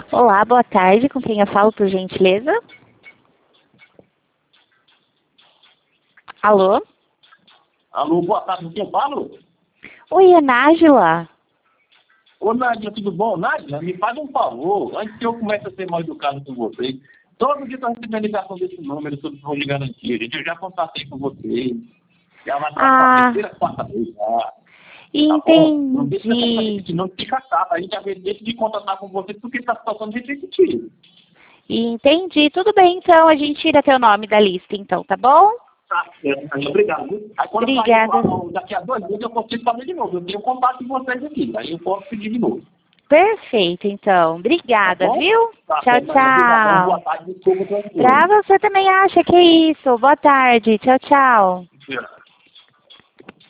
Olá, boa tarde. Com quem eu falo, por gentileza? Alô? Alô, boa tarde, com quem eu falo? Oi, é Nájila. Ô, Nádia, tudo bom? Nádia, me faz um favor, antes que eu comece a ser mal educado com vocês. Todo dia estou recebendo ligação desse número sobre fundo de garantia. Gente, eu já contatei com vocês. Já vai para a terceira, quarta vez já. Tá bom? Não deixa essa coisa Entendi. repetir, não fica chato. A gente já deixa de contatar com vocês porque está situação de repetir. Entendi. Tudo bem, então. A gente tira teu nome da lista, então, tá bom? Tá certo, aí, obrigado. Viu? Aí quando eu Obrigada. sair daqui a 2 meses eu consigo fazer de novo. Eu tenho contato com vocês aqui, aí eu posso pedir de novo. Perfeito, então. Tá Obrigada, bom? viu? Tá Tchau, bom, Nádia, obrigadão. Boa tchau. tarde, desculpa pelo Pra você também acha que é isso. Boa tarde. Tchau, tchau. tempo.